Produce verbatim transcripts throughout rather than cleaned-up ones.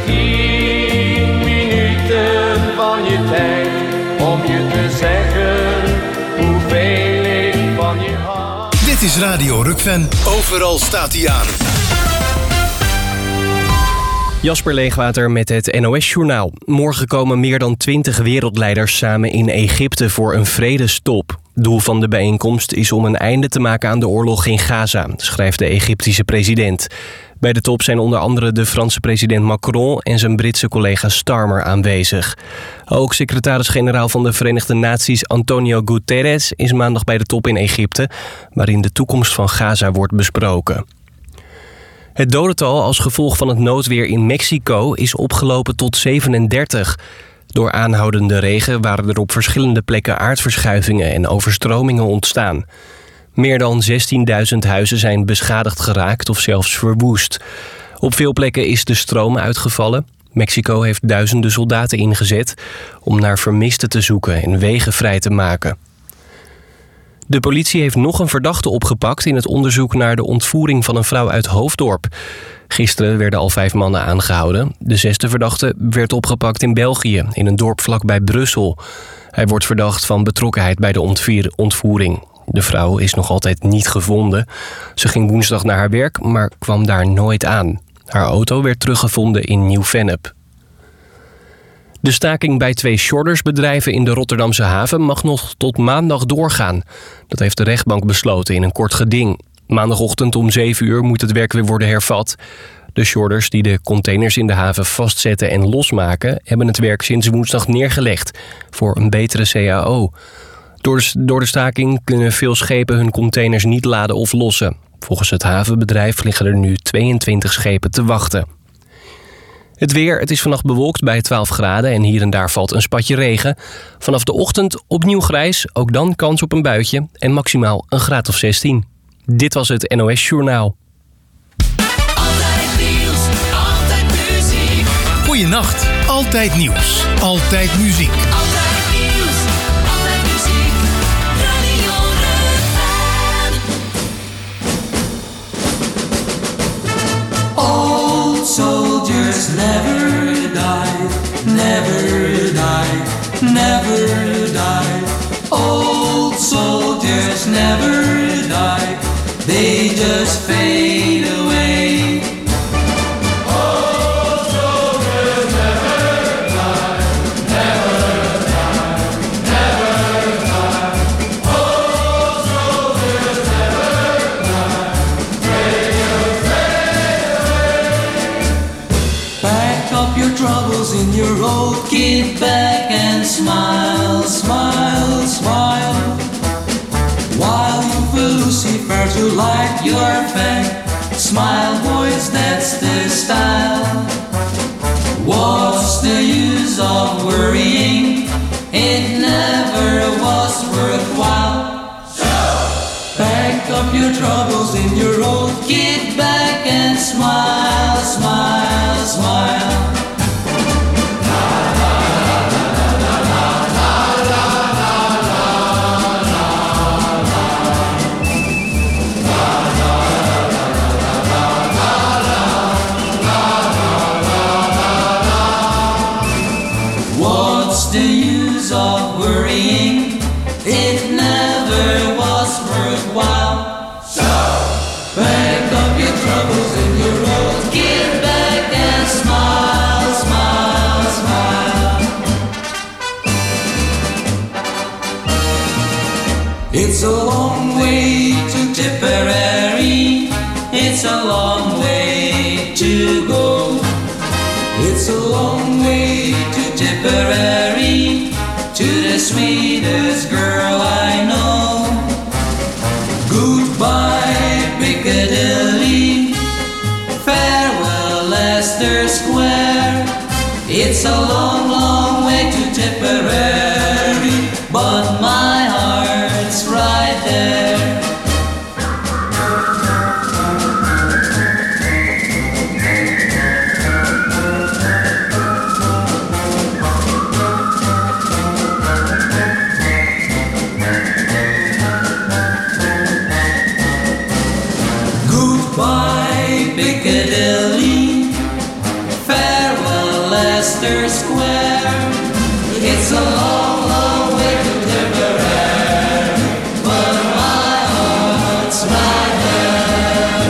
tien minuten van je tijd om je te zeggen hoeveel ik van je hou. Dit is Radio Rukven. Overal staat hij aan. Jasper Leegwater met het N O S-journaal. Morgen komen meer dan twintig wereldleiders samen in Egypte voor een vredestop. Doel van de bijeenkomst is om een einde te maken aan de oorlog in Gaza, schrijft de Egyptische president. Bij de top zijn onder andere de Franse president Macron en zijn Britse collega Starmer aanwezig. Ook secretaris-generaal van de Verenigde Naties Antonio Guterres is maandag bij de top in Egypte, waarin de toekomst van Gaza wordt besproken. Het dodental als gevolg van het noodweer in Mexico is opgelopen tot zevenendertig. Door aanhoudende regen waren er op verschillende plekken aardverschuivingen en overstromingen ontstaan. Meer dan zestienduizend huizen zijn beschadigd geraakt of zelfs verwoest. Op veel plekken is de stroom uitgevallen. Mexico heeft duizenden soldaten ingezet om naar vermisten te zoeken en wegen vrij te maken. De politie heeft nog een verdachte opgepakt in het onderzoek naar de ontvoering van een vrouw uit Hoofddorp. Gisteren werden al vijf mannen aangehouden. De zesde verdachte werd opgepakt in België, in een dorp vlakbij Brussel. Hij wordt verdacht van betrokkenheid bij de ontvoering. De vrouw is nog altijd niet gevonden. Ze ging woensdag naar haar werk, maar kwam daar nooit aan. Haar auto werd teruggevonden in Nieuw-Vennep. De staking bij twee shortersbedrijven in de Rotterdamse haven mag nog tot maandag doorgaan. Dat heeft de rechtbank besloten in een kort geding. Maandagochtend om zeven uur moet het werk weer worden hervat. De shorters die de containers in de haven vastzetten en losmaken, hebben het werk sinds woensdag neergelegd voor een betere C A O. Door de, door de staking kunnen veel schepen hun containers niet laden of lossen. Volgens het havenbedrijf liggen er nu tweeëntwintig schepen te wachten. Het weer, het is vannacht bewolkt bij twaalf graden en hier en daar valt een spatje regen. Vanaf de ochtend opnieuw grijs, ook dan kans op een buitje en maximaal een graad of zestien. Dit was het N O S-journaal. Altijd nieuws, altijd muziek. Goeienacht, altijd nieuws, altijd muziek. Altijd nieuws, altijd muziek. Radio Rukven. Old soldiers never die, never die, never die. Old soldiers never die, they just fade away. Old soldiers never die, never die, never die. Old soldiers never die, they just fade away. Pack up your troubles in your old kit bag and smile, smile, smile. While you feel Lucifer to light your fang. Smile boys, that's the style. What's the use of worrying? It never was worthwhile. Pack up your troubles in your old kit bag and smile, smile, smile. What's the use of worrying? It never was worthwhile. So, pack up your troubles in your old kit bag and smile, smile, smile. It's a long way to Tipperary. It's a long way to go. It's a long way to Tipperary, to the sweetest girl I know. Goodbye Piccadilly, farewell Leicester Square. It's a long, long way to Tipperary, but my heart's right there. Goodbye Piccadilly, farewell Leicester Square. It's a long, long way from Tipperary, but my heart's right there.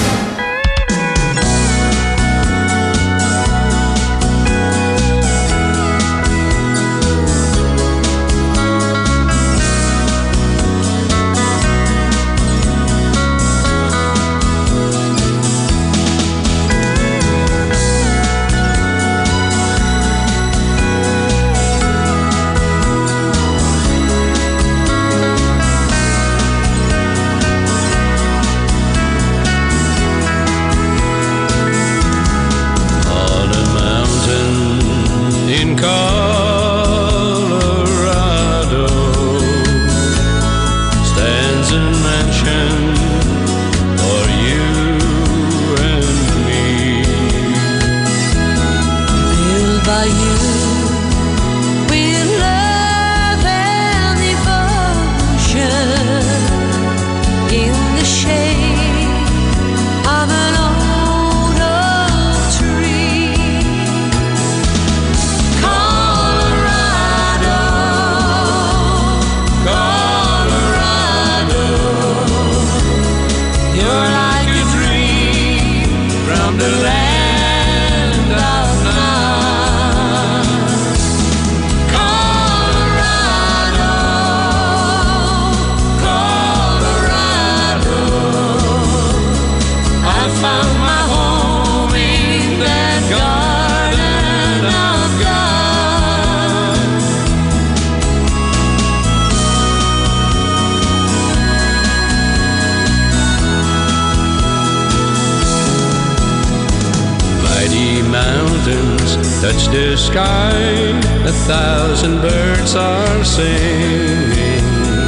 Touch the sky, a thousand birds are singing.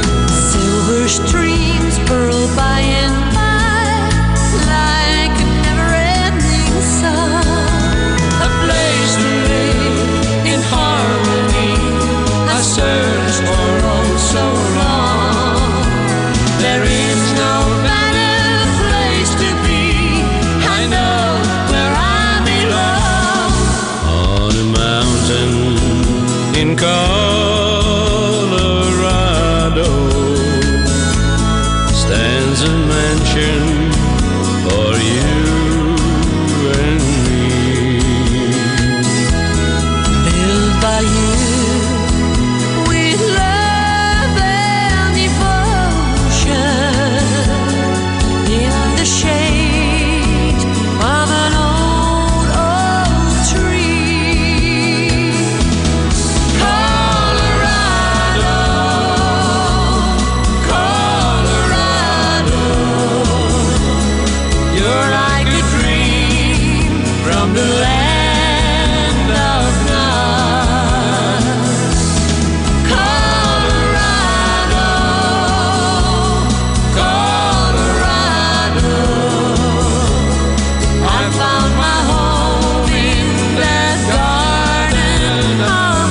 Silver streams purl by and by, like a never-ending song. A place to live in harmony, I searched for oh so long. There is no better place to be, I know where I belong. On a mountain in Colorado stands a mansion for you and me. Built by you with love and devotion, in the shade of an old oak tree. Colorado, Colorado, you're like a dream from the land of Nod. Colorado, Colorado, I found my home in that garden of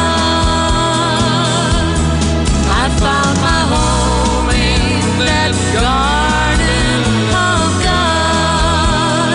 God. I found my home in that garden of God.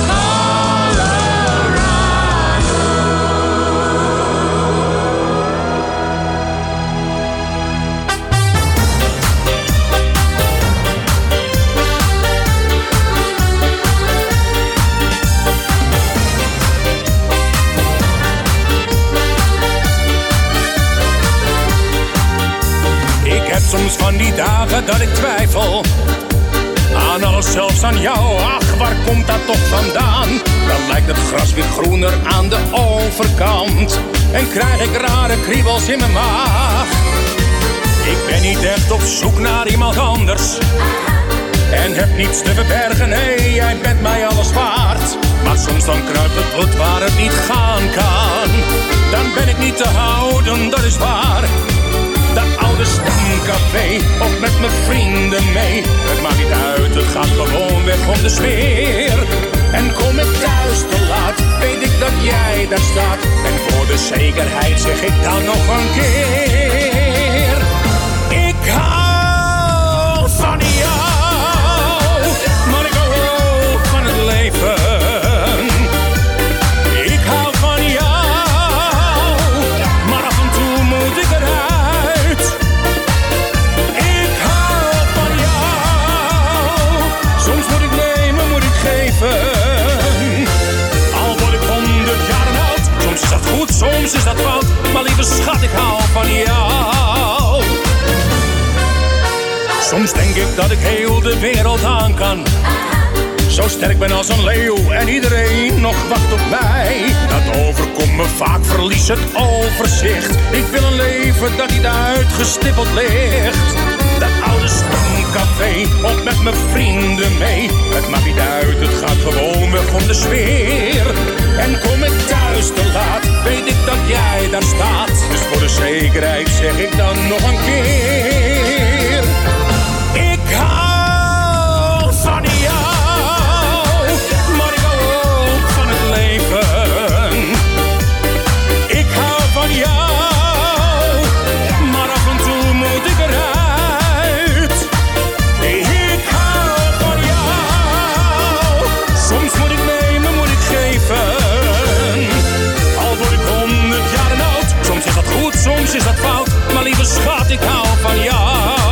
Ik heb soms van die dagen dat ik twijfel aan alles, zelfs aan jou. Ach, waar komt dat toch vandaan? Dan lijkt het gras weer groener aan de overkant en krijg ik rare kriebels in mijn maag. Ik ben niet echt op zoek naar iemand anders en heb niets te verbergen. Nee, jij bent mij alles waard. Maar soms dan kruipt het bloed waar het niet gaan kan. Dan ben ik niet te houden, dat is waar. Dat oude stamcafé, of met mijn vrienden mee. Het maakt niet uit, het gaat gewoon weg om de sfeer. En kom ik thuis te laat, weet ik dat jij daar staat. En voor de zekerheid zeg ik dan nog een keer: ik hou van jou, maar ik hou ook van het leven. Ik hou van jou, soms is dat fout. Maar lieve schat, ik hou van jou. Soms denk ik dat ik heel de wereld aan kan. Zo sterk ben als een leeuw en iedereen nog wacht op mij. Dat overkomt me vaak, verlies het overzicht. Ik wil een leven dat niet uitgestippeld ligt. Dat oude stamcafé, ook met mijn vrienden mee. Het maakt niet uit, het gaat gewoon weg om de sfeer. En kom ik thuis te laat, weet ik dat jij daar staat. Dus voor de zekerheid zeg ik dan nog een keer. Ik hou van jou, maar ik hou ook van het leven. Ik hou van jou, maar af en toe moet ik eruit. Ik hou van jou, soms moet ik nemen, moet ik geven. Al word ik honderd jaar oud, soms is dat goed, soms is dat fout. Maar lieve schat, ik hou van jou.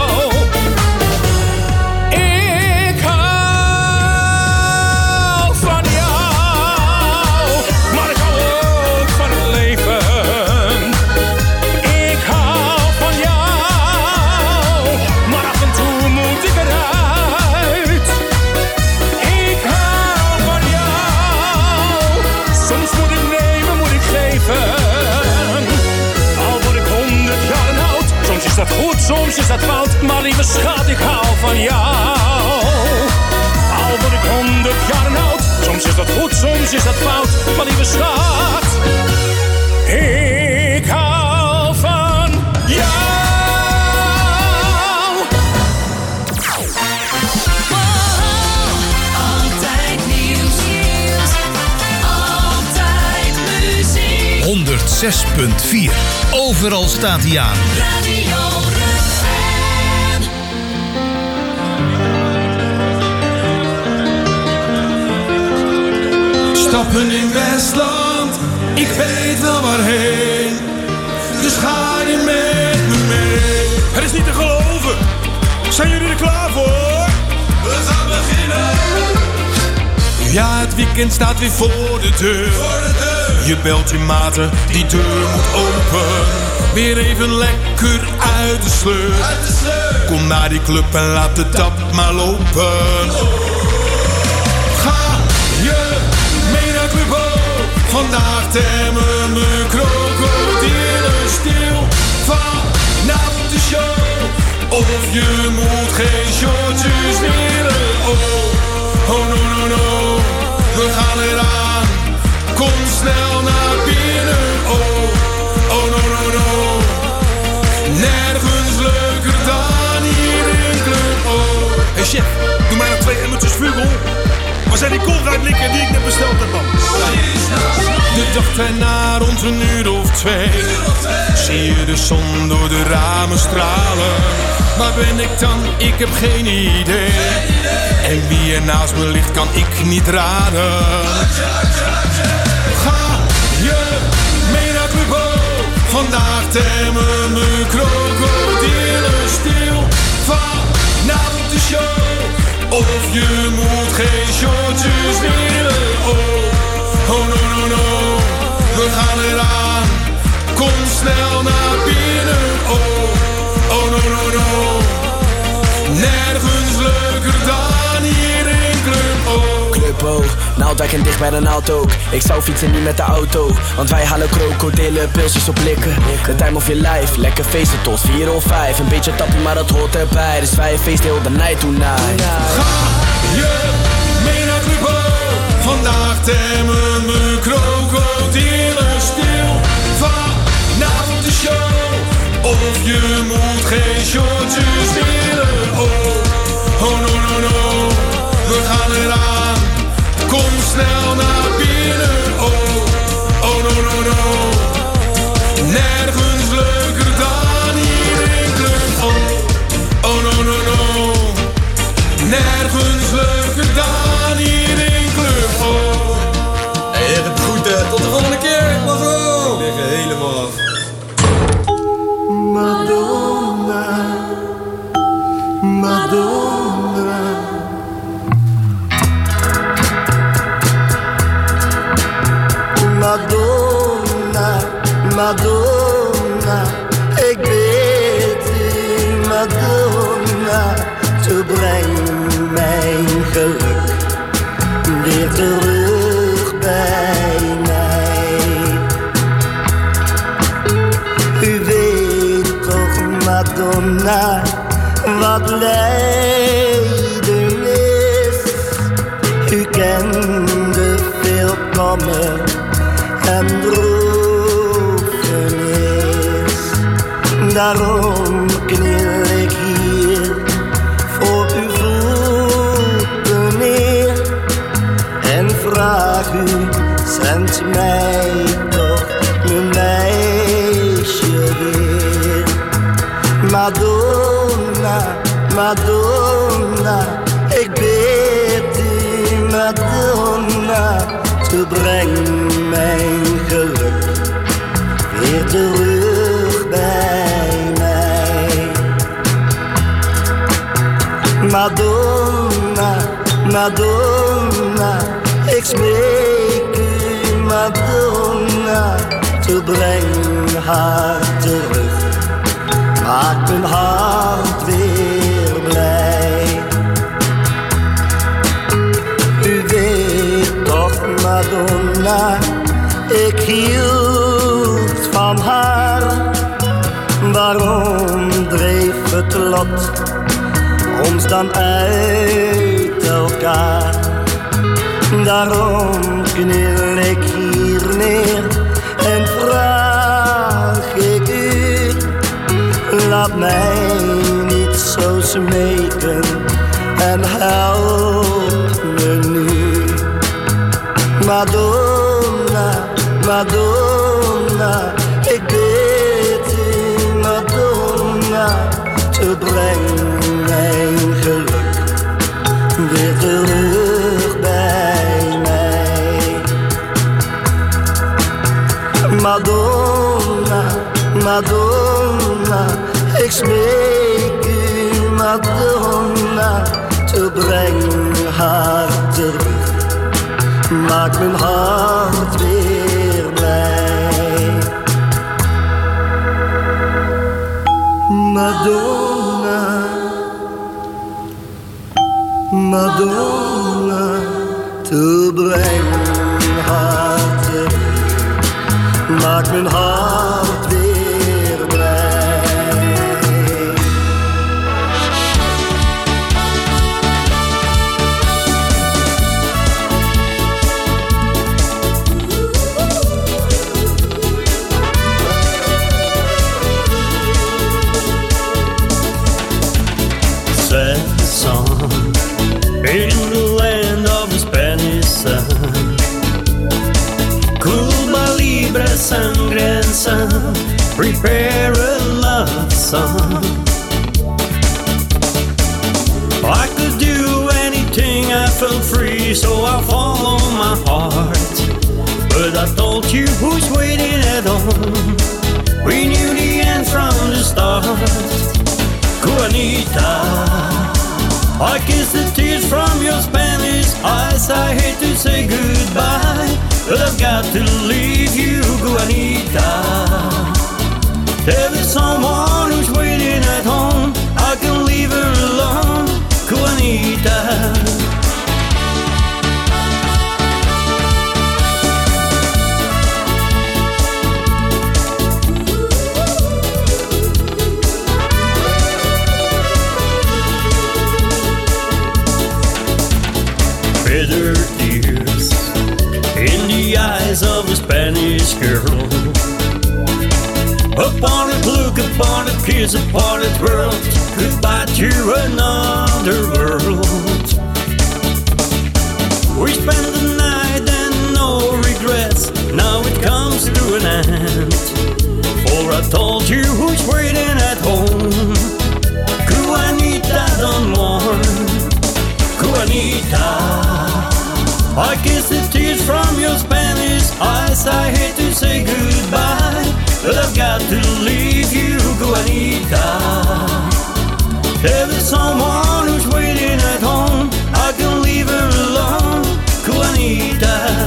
Soms is dat fout, maar lieve schat, ik hou van jou. Al word ik honderd jaar oud, soms is dat goed, soms is dat fout, maar lieve schat, ik hou van jou. Altijd nieuws, altijd muziek. honderdzes punt vier. Overal staat hij aan. Radio Stappen in Westland, ik weet wel waarheen. Dus ga je met me mee. Het is niet te geloven. Zijn jullie er klaar voor? We gaan beginnen. Ja, het weekend staat weer voor de deur. Voor de deur. Je belt je maten, die deur moet open. Weer even lekker uit de sleur. Uit de sleur. Kom naar die club en laat de tap maar lopen. Ga je mee naar Club O. Vandaag temmen we krokodillen stil. Vanavond de show. Of je moet geen shortjes willen. Oh, oh no no no. We gaan eraan. Kom snel naar binnen. Oh, oh no no no. Nergens leuker dan hier in Club O. Hey chef, doe mij nog twee emmertjes vugel. Waar zijn die koolruitlikken die ik net besteld heb dan? De dag erna rond een uur of twee zie je de zon door de ramen stralen. Waar ben ik dan? Ik heb geen idee. En wie er naast me ligt kan ik niet raden. Ga je mee naar Club O? Vandaag temmen we krokodillen stil. Vanavond de show. Of je moet geen shortjes willen. Oh, oh no no no. We gaan eraan. Kom snel naar binnen. Oh, oh no no no. Nergens leuker dan hier in Club O. Club O, Naaldwijk en dicht bij de naald ook. Ik zou fietsen niet met de auto, want wij halen krokodillen, pilsjes op likken. The time of your life, lekker feesten tot vier of vijf. Een beetje tappie, maar dat hoort erbij. Dus wij feesten heel de night tonight. Ga je mee naar Club O? Vandaag temmen we krokodillen stil. Vanavond de show. Of je moet geen shortjes willen. Oh, oh no no no. We gaan eraan. Kom snel naar binnen. Oh, oh no no no. Nergens leuker dan hier in Club O. Oh no no no. Nergens leuker dan hier in Club O. weer terug bij mij. U weet toch, Madonna, wat lijden is. U kende veel kommer en droefenis. Daarom kniel ik hier voor uw voeten neer en vraag u, zend mij toch mijn meisje weer. Madonna, Madonna, ik bid u, Madonna, te breng mijn geluk weer terug bij mij. Madonna, Madonna, ik smeek u, Madonna, te breng haar terug. Maak mijn hart weer blij. U weet toch, Madonna, ik hield van haar. Waarom dreef het lot ons dan uit elkaar? Daarom kniel ik hier neer en vraag ik u, laat mij niet zo smeken en help me nu. Madonna, Madonna, ik bid u, Madonna, te breng mijn geluk weer terug bij mij. Madonna, Madonna, ik smeek u, Madonna, te breng haar terug. Maak mijn hart weer blij. Madonna, Madonna, te breng haar terug. Maak mijn hart weer blij. Sad song in the land of the Spanish sun. Cuba Libre Sangre and Sun, prepare a love song. I could do anything, I felt free, so I follow my heart. But I told you who's waiting at home. We knew the end from the start. Juanita, I kiss the tears from your Spanish eyes. I hate to say goodbye, but I've got to leave you, Juanita. There is someone who's waiting at home. I can leave her alone, Juanita. Bitter tears in the eyes of a Spanish girl. Upon a look, upon a kiss, upon a twirl, goodbye to another world. We spent the night and no regrets, now it comes to an end. For I told you who's waiting at home. Juanita, don't mourn, Juanita. I kiss the tears from your Spanish eyes. I hate to say goodbye, but I've got to leave you, Juanita. There is someone who's waiting at home. I can leave her alone, Juanita.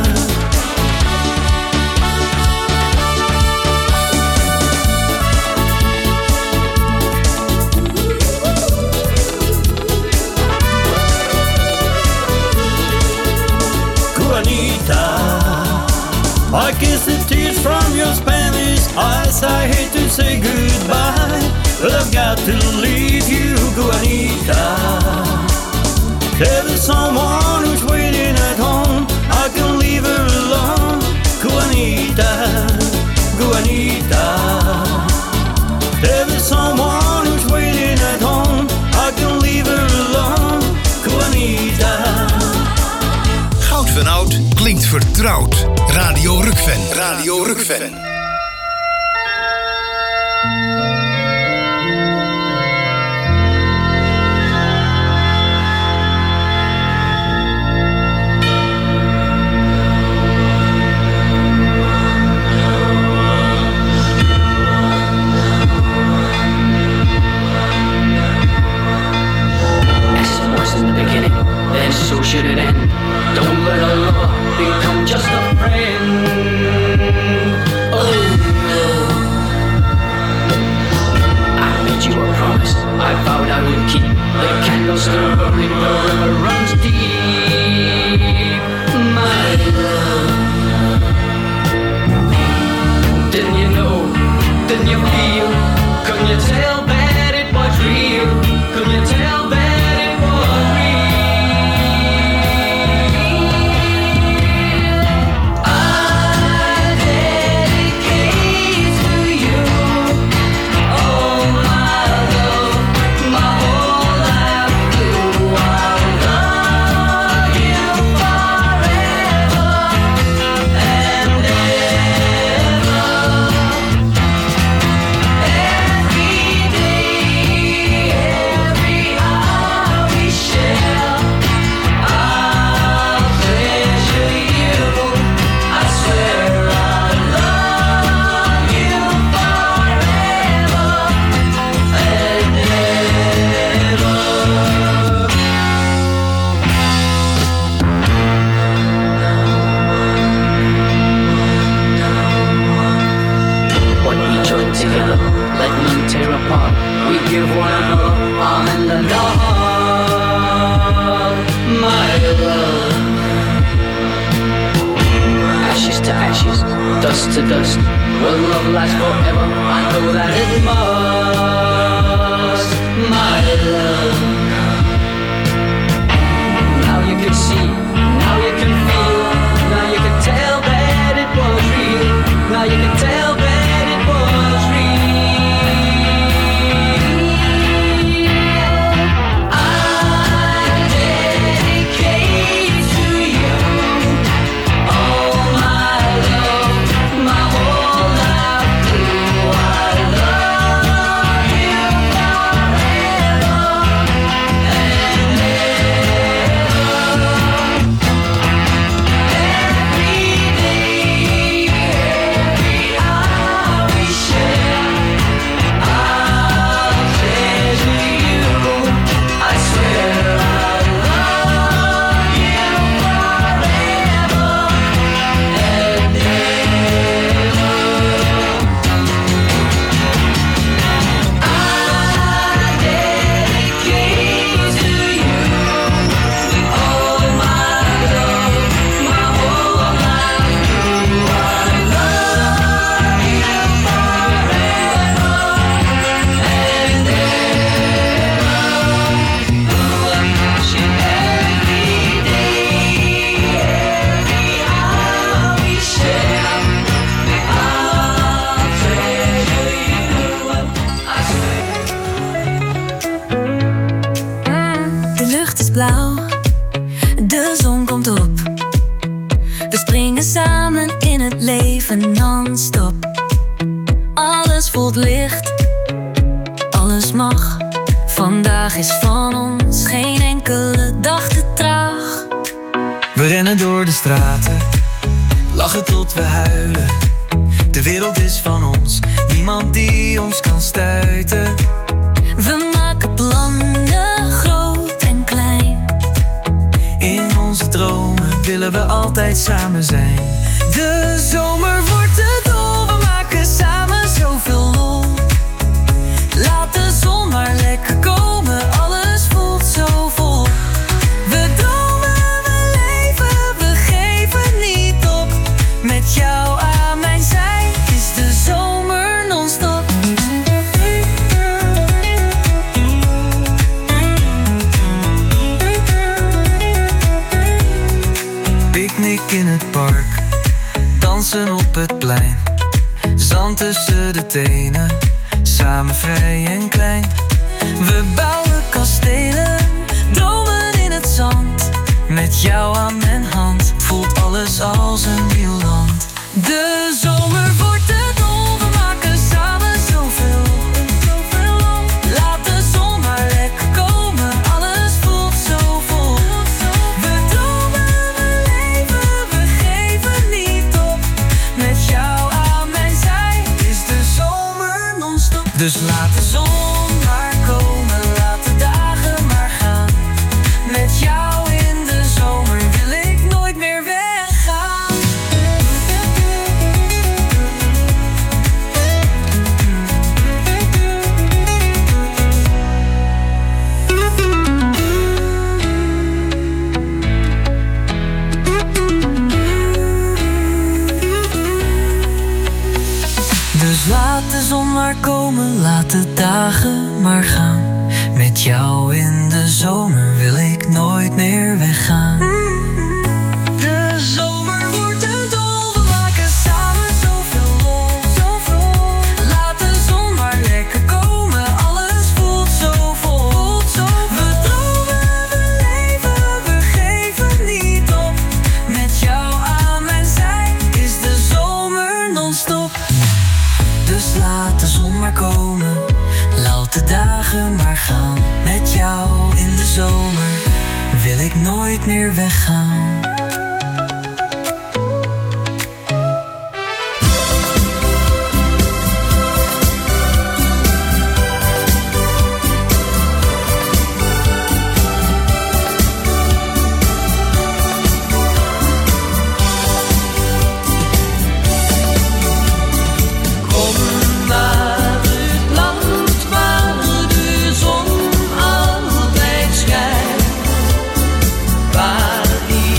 Juanita. I kiss the tears from your Spanish eyes. I hate to say goodbye, but I've got to leave you, Juanita. There is someone who's waiting at home. I can leave her alone, Juanita, Juanita. There is someone who's waiting at home. I can leave her alone, Juanita. Goud van Oud klinkt vertrouwd. Radio Rukven. Radio Rukven. So should it end. Don't let a lover become just a friend. Oh no. I made you a promise I vowed I would keep. The candle still burning, the river runs deep. My love. Didn't you know? Didn't you feel? Couldn't you tell that it was real? Couldn't you tell that it was real? Give one another arm and a love, my love. Ashes to ashes, dust to dust. Will love last forever? I know that it must, my love. Now you can see, now you can feel, now you can tell that it was real. Now you can tell that it was real. blauw, de zon komt op. We springen samen in het leven non-stop. Alles voelt licht, alles mag. Vandaag is van ons geen enkele dag te traag. We rennen door de straten, lachen tot we huilen. De wereld is van ons, niemand die ons kan stuiten. We maken plannen, groot en klein. In onze dromen willen we altijd samen zijn. De zomer wordt te dol, we maken samen zoveel lol. Laat de zon maar lekker komen, alles voelt zo vol. We dromen, we leven, we geven muziek in het park, dansen op het plein, zand tussen de tenen, samen vrij en klein. We bouwen kastelen, dromen in het zand, met jou aan mijn hand, voelt alles als een nieuw land. De zomer wordt te dol, we maken samen zoveel. Laat de zon maar lekker komen, alles voelt zo vol. We dromen, we leven, we geven niet op. Met jou aan mijn zij is de zomer non-stop. Dus laat de zon maar komen, laat de dagen maar gaan. Met jou in de zomer wil ik nooit meer weggaan. Dus laat de zon maar komen, laat de dagen maar gaan. Met jou in de zomer wil ik nooit meer weggaan. De zomer wordt te dol, we maken samen zoveel lol. Zoveel. Laat de zon maar lekker komen, alles voelt zo vol. We dromen, we leven, we geven niet op. Met jou aan mijn zij is de zomer non-stop. Dus laat de zon maar komen, laat de dagen maar gaan. Met jou in de zomer wil ik nooit meer weggaan. Waar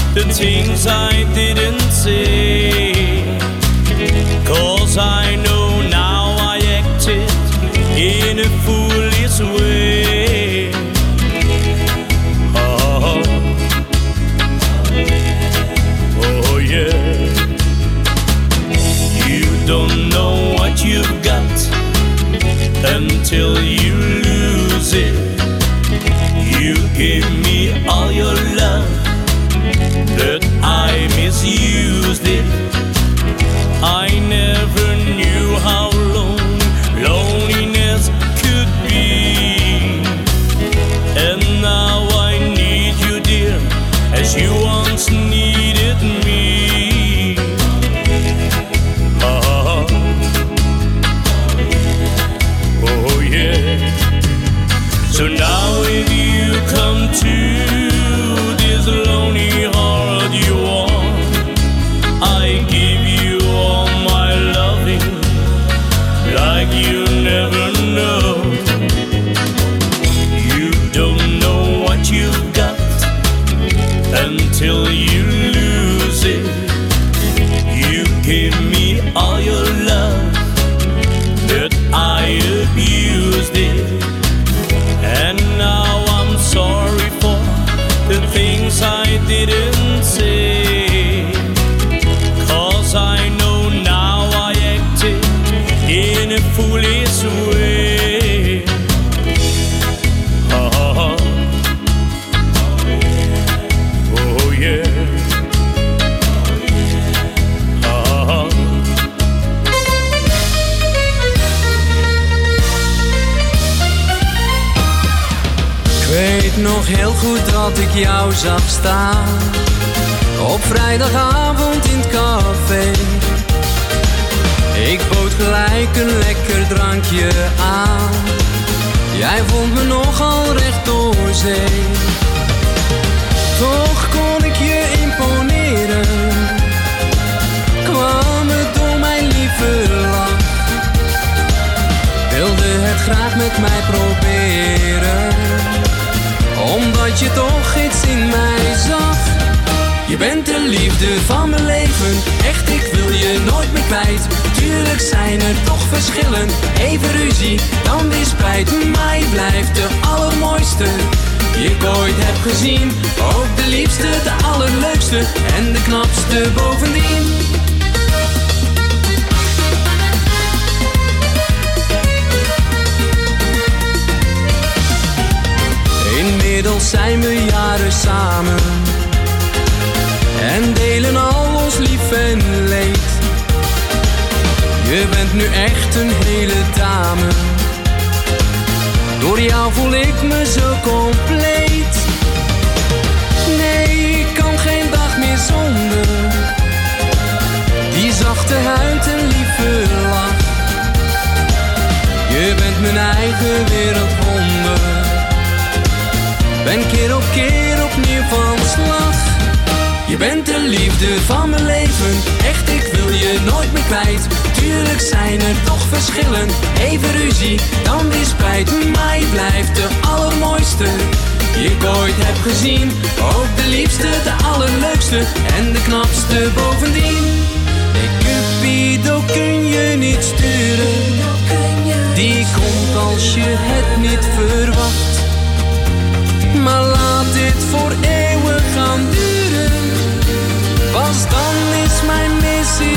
the things I didn't say. 'Cause I know now I acted in a foolish way. Oh, oh yeah. You don't know what you've got until you lose it. You give me all your love, but I misused it. I never knew how long loneliness could be. And now I need you, dear, as you once needed me. Oh, oh yeah. So now if you come to this lonely heart you want, I give you all my loving like you never know. You don't know what you've got until you lose it. You give me all your love, but I abused it. And now I'm sorry for the things I didn't say. 'Cause I know now I acted in a foolish way. Oh, oh yeah. Oh. Ik weet nog heel goed dat ik jou zag staan op vrijdagavond in het café. Ik bood gelijk een lekker drankje aan. Jij vond me nogal recht door zee. Toch kon ik je imponeren. Kwam het door mijn lieve lach. Wilde het graag met mij proberen, omdat je toch iets in mij zag. Je bent de liefde van mijn leven, echt ik wil je nooit meer kwijt. Tuurlijk zijn er toch verschillen, even ruzie, dan weer spijt. Maar je blijft de allermooiste die ik ooit heb gezien. Ook de liefste, de allerleukste en de knapste bovendien. Inmiddels zijn we jaren samen en delen al ons lief en leed. Je bent nu echt een hele dame. Door jou voel ik me zo compleet. Nee, ik kan geen dag meer zonder die zachte huid en lieve lach. Je bent mijn eigen wereldwonder. Ben keer op keer opnieuw van slag. Je bent de liefde van mijn leven, echt ik wil je nooit meer kwijt. Tuurlijk zijn er toch verschillen, even ruzie, dan weer spijt. Maar je blijft de allermooiste die ik ooit heb gezien. Ook de liefste, de allerleukste en de knapste bovendien. Nee, Cupido kun je niet sturen, die komt als je het niet verwacht. Maar laat dit voor eeuwig gaan duren, pas dan is mijn missie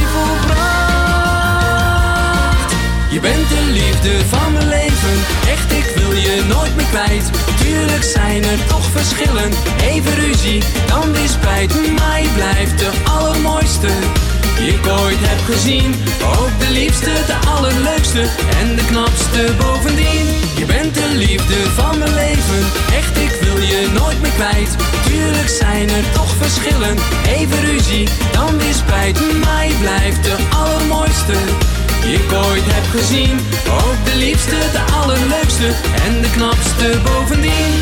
volbracht. Je bent de liefde van mijn leven, echt ik wil je nooit meer kwijt. Tuurlijk zijn er toch verschillen, even ruzie, dan weer spijt. Maar je blijft de allermooiste die ik ooit heb gezien. Ook de liefste, de allerleukste en de knapste bovendien. Je bent de liefde van mijn leven, echt ik wil je nooit meer kwijt. Tuurlijk zijn er toch verschillen, even ruzie, dan weer spijt. Maar je blijft de allermooiste die ik ooit heb gezien. Ook de liefste, de allerleukste en de knapste bovendien.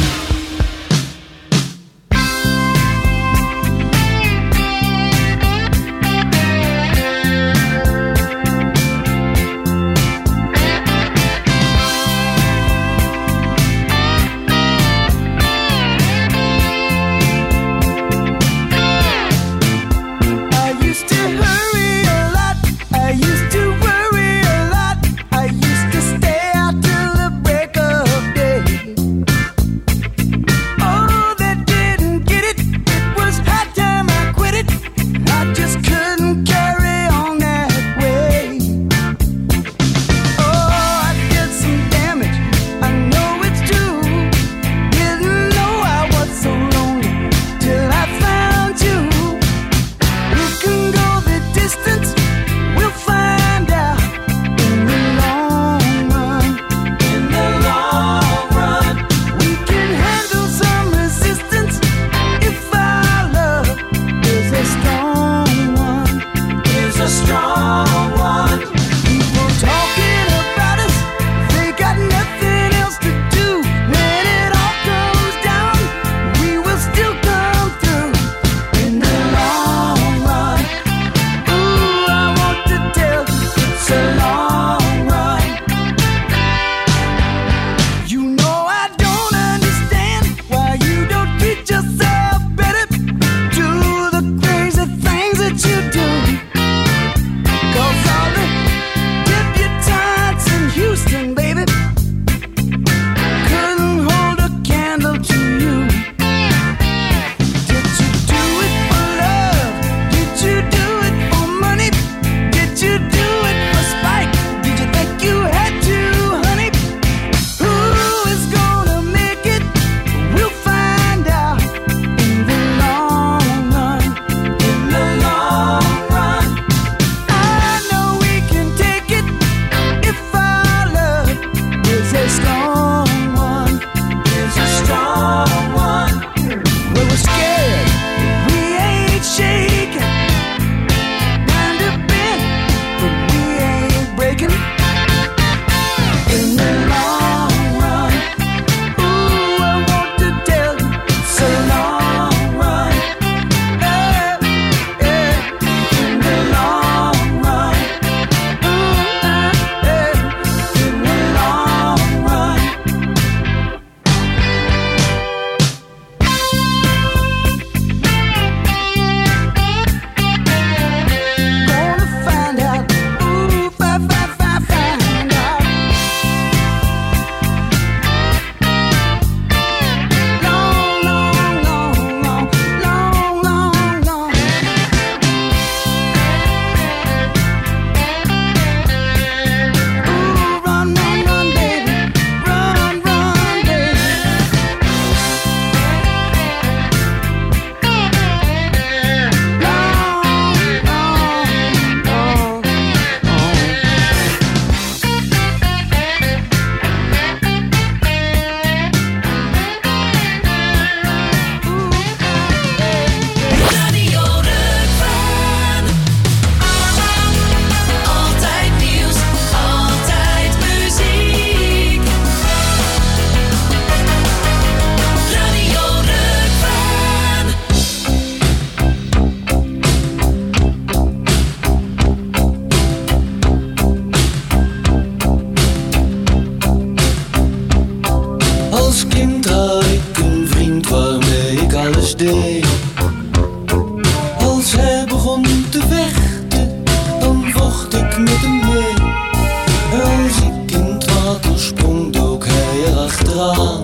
dook ik met hem mee. Als ik in het water sprong, dook hij erachteraan.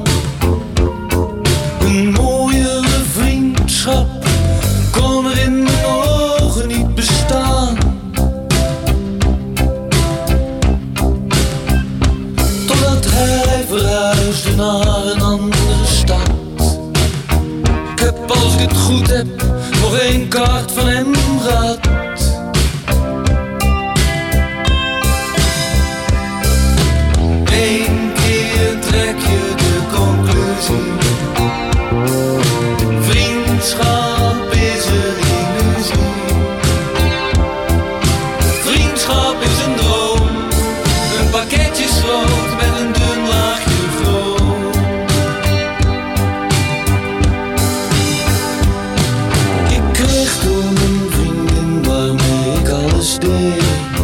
Een mooiere vriendschap kon er in mijn ogen niet bestaan. Totdat hij verhuisde naar een andere stad. Ik heb, als ik het goed heb, nog één kaart van hem gehad. Eén keer trek je de conclusie: vriendschap is een illusie. Vriendschap is een droom, een pakketje schroot met een dun laagje chroom. Ik kreeg toen een vriendin waarmee ik alles deed.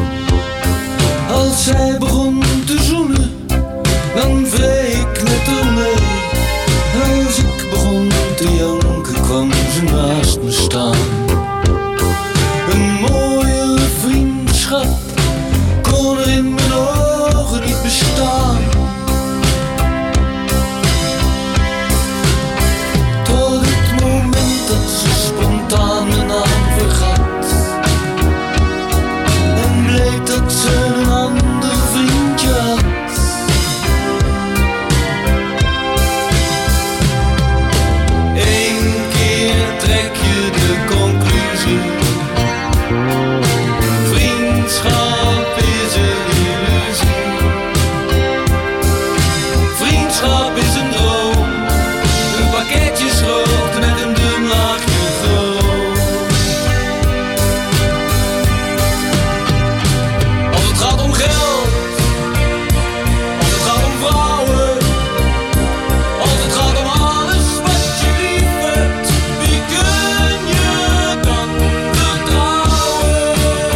Als zij begon te zoenen, dan wreef ik met haar mee. Als ik begon te janken, kwam ze naast me staan. Een mooie vriendschap kon er in mijn ogen niet bestaan. Tot het moment dat ze spontaan mijn naam vergat. En bleek dat ze een ander vriendje had. Eén keer trek je de conclusie: vriendschap is een illusie. Vriendschap is een droom, een pakketje schroot met een dun laagje chroom. Als het gaat om geld, als het gaat om vrouwen, als het gaat om alles wat je lief hebt, wie kun je dan vertrouwen?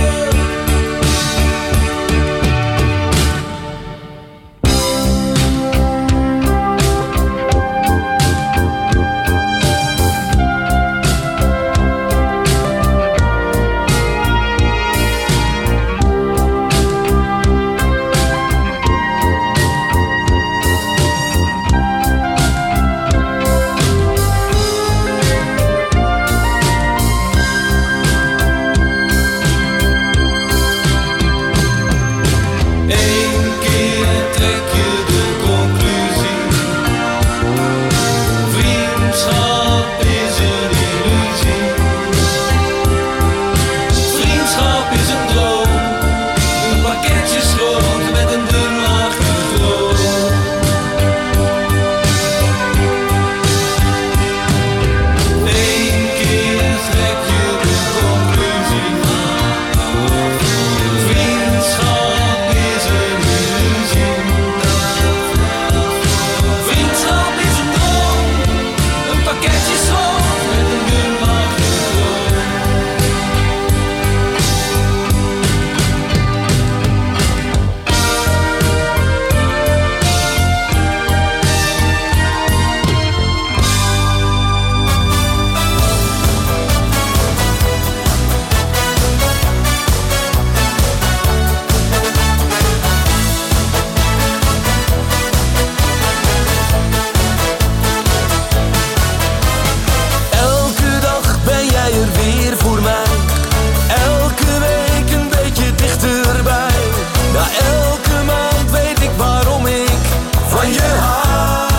Eén keer trek je de conclusie: vriendschap is een illusie. Vriendschap is een droom, een pakketje schroot met een dun laagje chroom. Eén keer trek je de conclusie: vriendschap is een illusie. Vriendschap is een droom, een pakketje schroot met een dun laagje chroom. Elke dag ben jij er weer voor mij. Elke week een beetje dichterbij. Na elke maand weet ik waarom ik van je hou.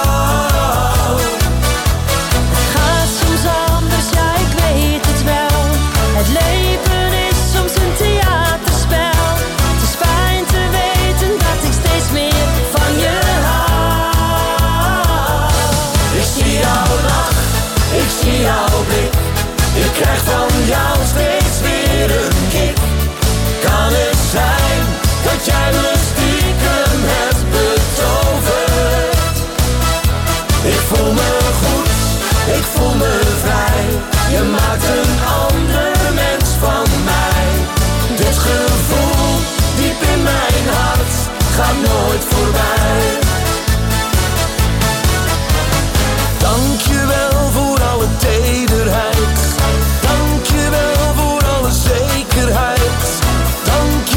Het gaat soms anders, ja ik weet het wel. Het leven is soms een theaterspel. Het is fijn te weten dat ik steeds meer van je hou. Ik zie jou lach, ik zie jouw blik. Ik krijg van jou steeds weer een kick. Kan het zijn dat jij me stiekem hebt betoverd? Ik voel me goed, ik voel me vrij. Je maakt een ander mens van mij. Dit gevoel diep in mijn hart gaat nooit voorbij. Dank je wel voor alle tederheid. Dank je wel voor alle zekerheid. Dank je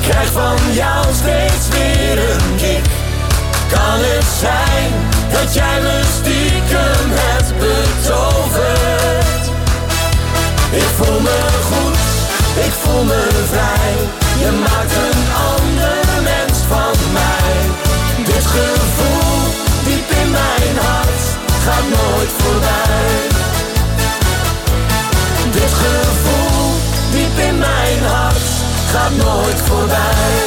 krijg van jou steeds weer een kick. Kan het zijn dat jij me stiekem hebt betoverd? Ik voel me goed, ik voel me vrij. Je maakt een ander mens van mij. Dit gevoel diep in mijn hart gaat nooit voorbij. Dit gevoel diep in mijn hart gaat nooit voorbij.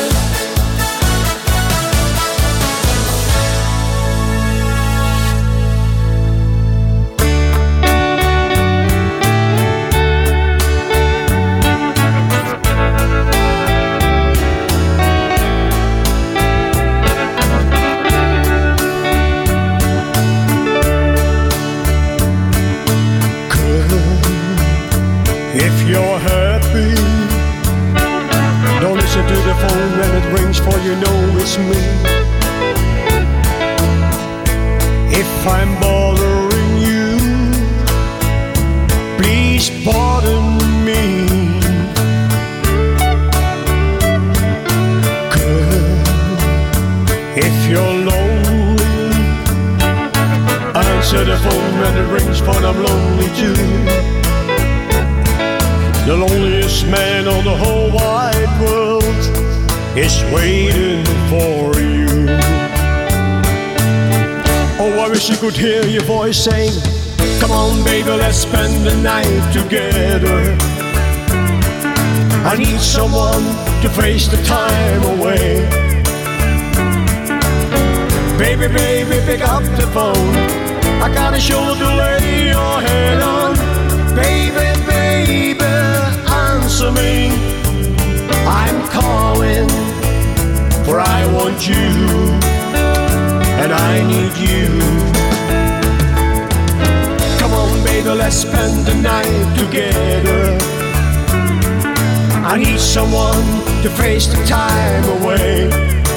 If you're happy, don't listen to the phone when it rings, for you know it's me. If I'm bothering you, please pardon me. Girl, if you're lonely, answer the phone when it rings, for I'm lonely too. The loneliest man on the whole wide world is waiting for you. Oh, I wish I could hear your voice saying, come on baby, let's spend the night together. I need someone to face the time away. Baby, baby, pick up the phone. I got a shoulder to lay your head on. Baby, baby, answer me. I'm calling, for I want you, and I need you. Come on baby, let's spend the night together. I need someone to face the time away.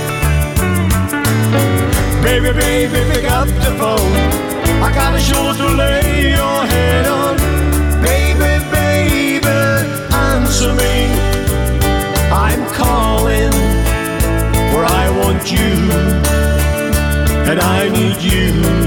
Baby, baby, pick up the phone. I got a shoulder to lay your head on. Baby, baby, answer me. I'm calling, for I want you, and I need you.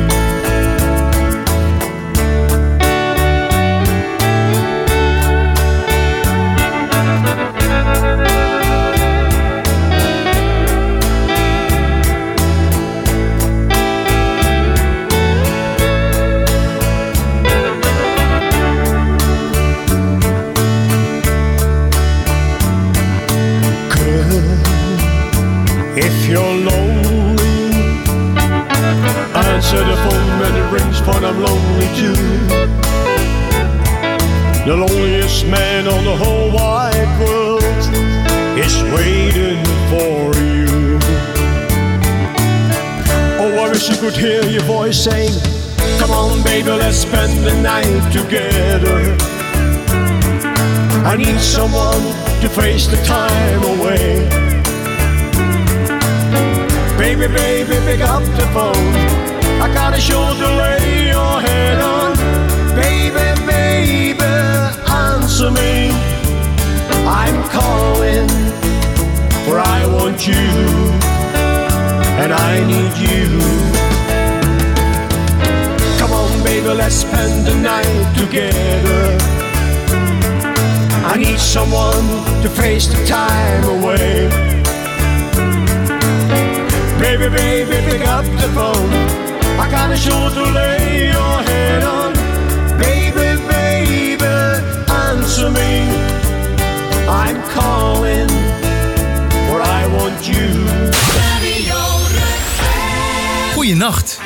If you're lonely, answer the phone when it rings, for I'm lonely too. The loneliest man on the whole wide world is waiting for you. Oh, I wish you could hear your voice saying, come on baby, let's spend the night together. I need someone to face the time away. Baby, baby, pick up the phone. I got a shoulder to lay your head on. Baby, baby, answer me. I'm calling, for I want you, and I need you. Come on baby, let's spend the night together. I need someone to face the time away. Baby, baby, pick up the phone. I got a shoulder to lay your head on. Baby, baby, answer me. I'm calling, for I want you. Goeienacht.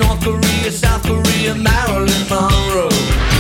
North Korea, South Korea, Marilyn Monroe.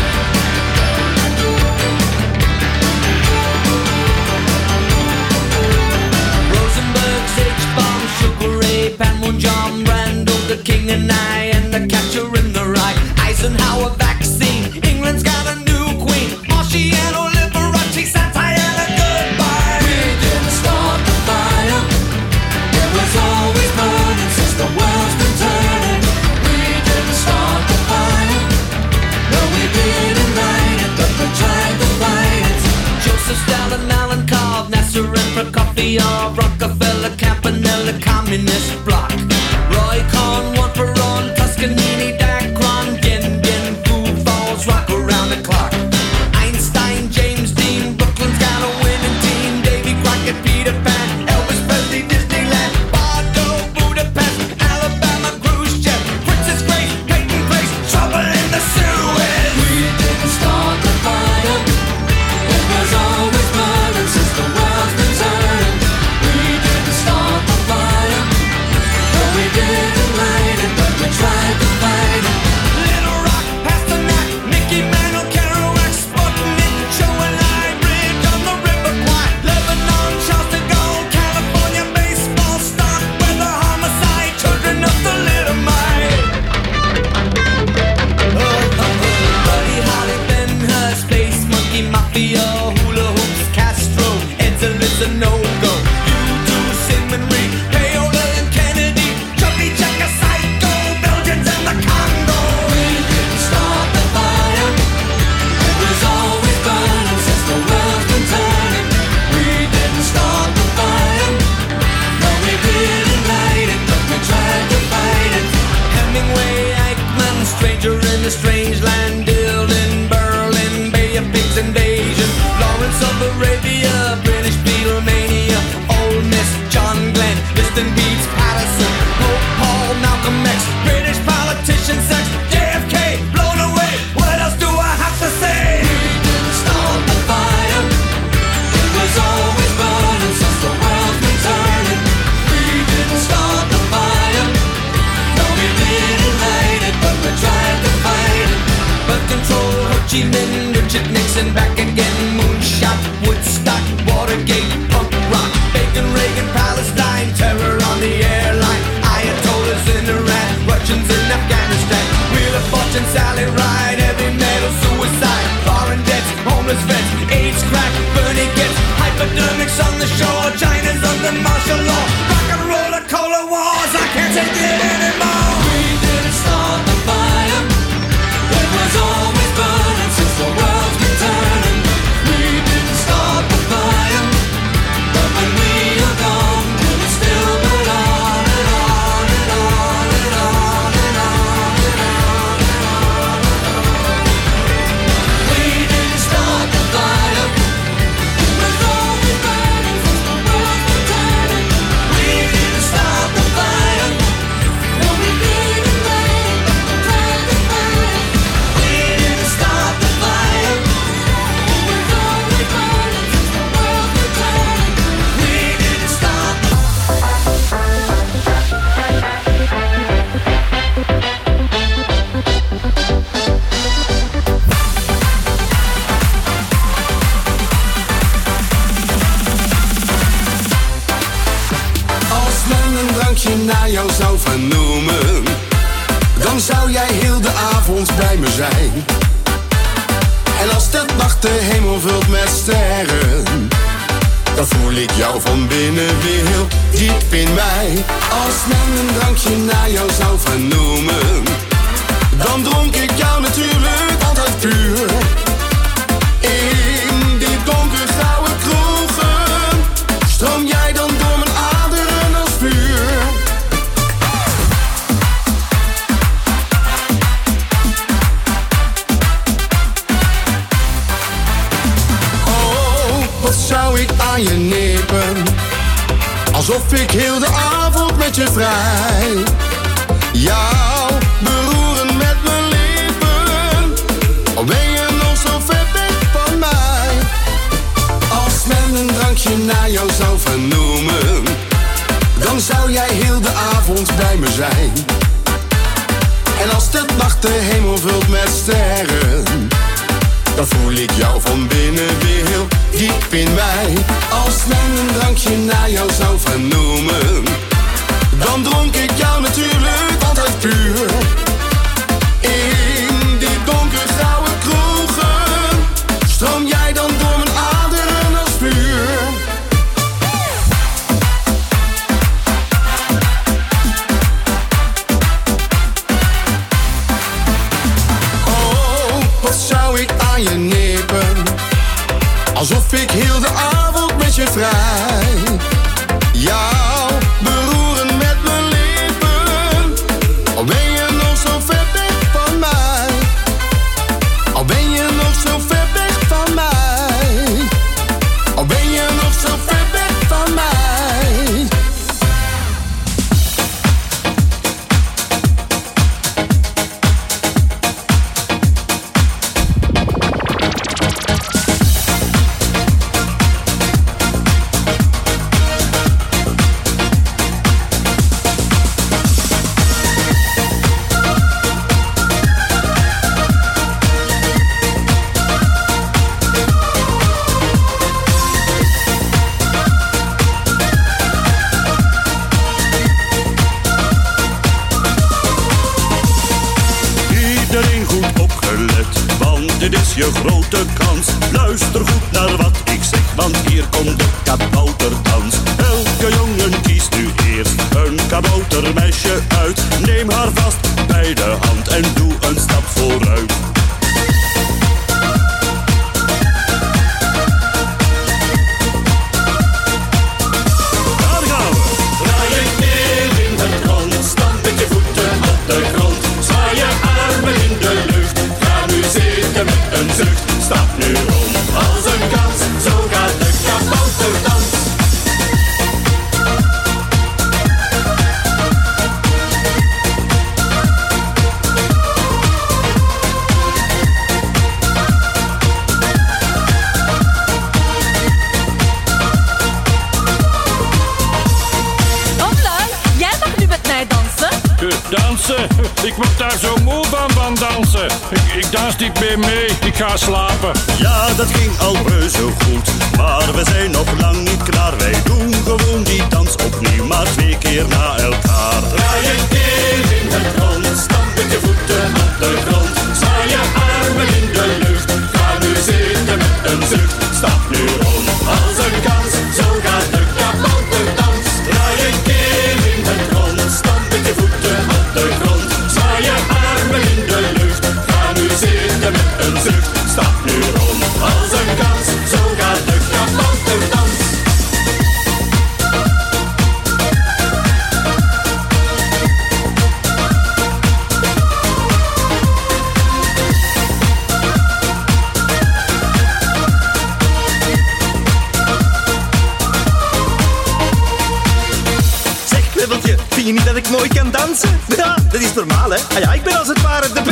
Rosenberg's H-bomb, Sugar Ray, Panmunjom, Randall, the King and I, and the Catcher in the Rye. Eisenhower vaccine, England's got a new queen. Marciano, Liberace, Santayana, goodbye. We didn't start the fire. It was always burning since the world's been turning. We didn't start the fire. No, we didn't light it, but we tried to fight it. Joseph Stalin, Alan Cobb, Nasser and Prokofiev, Rockefeller, Campanella, Communist Bloc. Roy Cohn, one for on, Toscanini, Dacron, Dien Bien, Foo Falls, rock around the clock. Einstein, James Dean, Brooklyn's got a winning team. Davy Crockett, Peter Pan, Elvis Presley, Disneyland, Bordeaux, Budapest, Alabama, Khrushchev, Princess Grace, Peyton Place, trouble in the Suez. We didn't start the fire. It was always burning since the world's been turning. We didn't start the fire. No, we didn't light it, but we tried to fight it. Little Rock, Pasternak, Mickey Mantle, Kerouac, Sputnik, Joe and I, Bridge on the River Kwai, Lebanon, Charles de Gaulle, California, baseball, stock, weather, homicide, children of the little mite. Oh, oh, oh. Buddy Holly, Ben Hur, Space Monkey, Mafia, Hula Hoops, Castro, Edsel is a no-go. You do Sigmund Reed, Paola and Kennedy, Chubby Checker, Psycho, Belgians and the Congo. We didn't start the fire. It was always burning since the world's been turning. We didn't start the fire. No, we didn't light it, but we tried to fight it. Hemingway, Eichmann, Stranger in a Strange Land, Dylan, Berlin, Bay of Pigs invasion, Lawrence of Arabia, British Beatlemania, Ole Miss, John Glenn, Liston Beats, Patterson, Pope Paul, Malcolm X, British politician, sex, J F K, blown away. What else do I have to say? We didn't start the fire. It was always burning since the world's been turning. We didn't start the fire. No, we didn't light it, but we tried to fight it. Birth control, Ho Chi Minh, Richard Nixon, back again, moonshot, Woodstock, Watergate, punk rock, Bacon, Reagan, Palestine, terror on the airline, Ayatollahs in Iran, Russians in Afghanistan, Wheel of Fortune, Sally Ride, heavy metal, suicide, foreign debts, homeless vets, AIDS, crack, Bernie gets, hypodermics on the shore, China's under martial law, rock and roller, cola wars, I can't take it anymore. We didn't start the fire. It was always burning since the world's been turning. We didn't start the fire, but when we are gone, it will still burn on and on and on and on and on and on and on and on. We didn't start the fire. It was always burning since the world's been turning. We didn't start the fire. No, we didn't light it, but we tried to fight it. We didn't start the fire. It was always burning since the world's been turning. We didn't start the Als men een drankje naar jou zou vernoemen, dan zou jij heel de avond bij me zijn. En als de nacht de hemel vult met sterren, dan voel ik jou van binnen weer heel diep in mij. Als men een drankje naar jou zou vernoemen, dan dronk ik jou natuurlijk altijd puur. In die donkergrauwe kroegen stroom jij dan door mijn aderen als vuur. Oh, wat zou ik aan je nippen, alsof ik heel de avond met je vrij. Jou beroeren met mijn lippen, al ben je nog zo ver weg van mij. Als men een drankje naar jou zou vernoemen, dan zou jij heel de avond bij me zijn. En de hemel vult met sterren, dan voel ik jou van binnen weer heel diep in mij. Als men een drankje naar jou zou vernoemen, dan dronk ik jou natuurlijk altijd puur. In die donkergrauwe kroegen stroom jij dan door mijn aderen als vuur. Oh, wat zou ik aan je nippen, alsof ik heel de avond met je vrij. Jou beroeren met mijn lippen, al ben je nog zo ver weg van mij. Al ben je nog zo ver weg van mij. Al ben je nog zo ver weg van mij. Dit is je grote kans. Luister goed naar wat ik zeg, want hier komt de kabouterdans. Elke jongen kiest nu eerst een kaboutermeisje uit. Neem haar vast bij de hand en doe een stap vooruit. Daar gaan we. Draai je neer in het rond, stamp met je voeten op de grond. Zwaai je armen in de lucht. Zitten met een zucht, stap nu om als een kans, zo gaat de kabouterdans. Omlaag, jij mag nu met mij dansen. Dansen? Ik word daar zo moe van, van dansen. Ik, ik dans niet meer mee, ik ga slapen. Ja, dat ging al reuze goed, maar we zijn nog lang niet klaar. Wij doen gewoon die dans opnieuw, maar twee keer na elkaar. Draai je keer in het rond, stamp met je voeten op de grond. Zwaai je armen in de lucht, ga nu zitten met een zucht. Stap nu om als een kans, zo gaat de kabouterdans. Draai je keer in het rond, stamp met je voeten op de grond. Zwaai je armen in de lucht, ga nu zitten met een zucht. Stap nu om als een kans, zo gaat de kabouterdans. Zeg, kwibbeltje, vind je niet dat ik mooi kan dansen? Ja, dat is normaal, hè? Ah ja, ik ben als het ware de